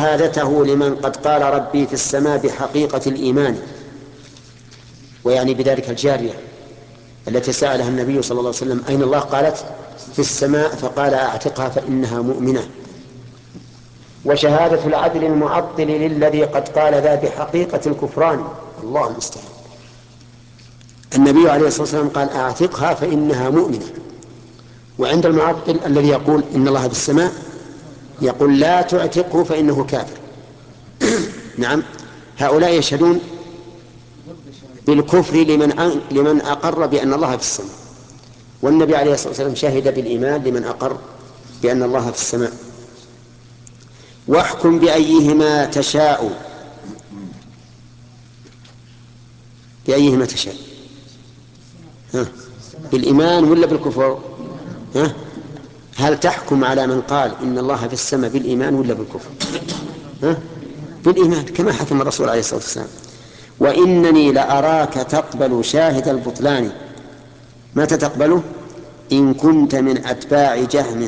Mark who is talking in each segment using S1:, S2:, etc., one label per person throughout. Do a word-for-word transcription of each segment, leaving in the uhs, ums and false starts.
S1: وشهادته لمن قد قال ربي في السماء بحقيقة الإيمان، ويعني بذلك الجارية التي سألها النبي صلى الله عليه وسلم أين الله؟ قالت في السماء، فقال أعتقها فإنها مؤمنة. وشهادة العدل المعطل للذي قد قال ذا بحقيقة الكفران، الله المستعان. النبي عليه الصلاة والسلام قال أعتقها فإنها مؤمنة، وعند المعطل الذي يقول إن الله في السماء يقول لا تعتقه فإنه كافر. نعم، هؤلاء يشهدون بالكفر لمن لمن أقر بأن الله في السماء، والنبي عليه الصلاة والسلام شهد بالإيمان لمن أقر بأن الله في السماء. واحكم بأيهما تشاء، بأيهما تشاء، ها؟ بالإيمان ولا بالكفر؟ ها؟ هل تحكم على من قال إن الله في السماء بالإيمان ولا بالكفر؟ ها؟ بالإيمان كما حكم الرسول عليه الصلاة والسلام. وإنني لأراك تقبل شاهد البطلان. متى تقبله؟ إن كنت من أتباع جهم.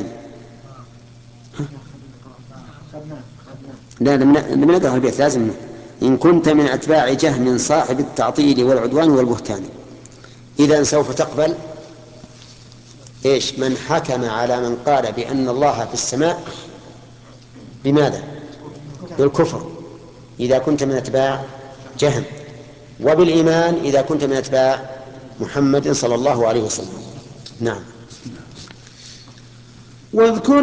S1: لا، لم نقرأ البيت، لازم. إن كنت من أتباع جهم صاحب التعطيل والعدوان والبهتان. إذن سوف تقبل إيش؟ من حكم على من قال بأن الله في السماء بماذا؟ بالكفر إذا كنت من أتباع جهم، وبالإيمان إذا كنت من أتباع محمد صلى الله عليه وسلم. نعم. واذكر